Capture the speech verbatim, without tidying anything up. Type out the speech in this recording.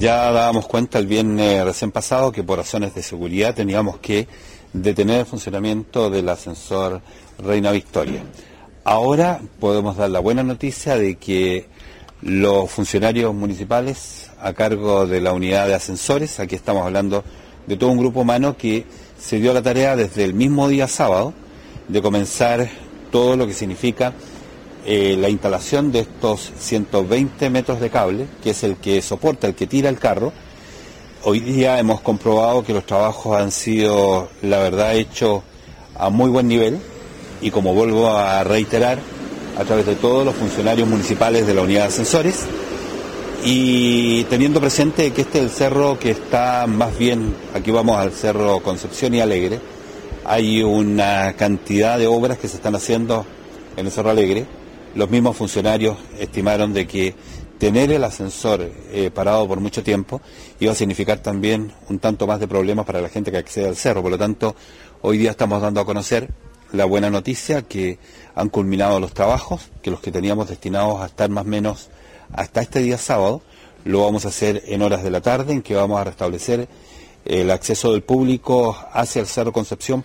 Ya dábamos cuenta el viernes recién pasado que por razones de seguridad teníamos que detener el funcionamiento del ascensor Reina Victoria. Ahora podemos dar la buena noticia de que los funcionarios municipales a cargo de la unidad de ascensores, aquí estamos hablando de todo un grupo humano que se dio la tarea desde el mismo día sábado de comenzar todo lo que significa eh, la instalación de estos ciento veinte metros de cable, que es el que soporta, el que tira el carro. Hoy día hemos comprobado que los trabajos han sido, la verdad, hechos a muy buen nivel y, como vuelvo a reiterar, a través de todos los funcionarios municipales de la unidad de ascensores, y teniendo presente que este es el cerro que está más bien, aquí vamos al cerro Concepción y Alegre, hay una cantidad de obras que se están haciendo en el Cerro Alegre. Los mismos funcionarios estimaron de que tener el ascensor eh, parado por mucho tiempo iba a significar también un tanto más de problemas para la gente que accede al cerro. Por lo tanto, hoy día estamos dando a conocer la buena noticia que han culminado los trabajos, que los que teníamos destinados a estar más o menos hasta este día sábado, lo vamos a hacer en horas de la tarde, en que vamos a restablecer el acceso del público hacia el Cerro Concepción.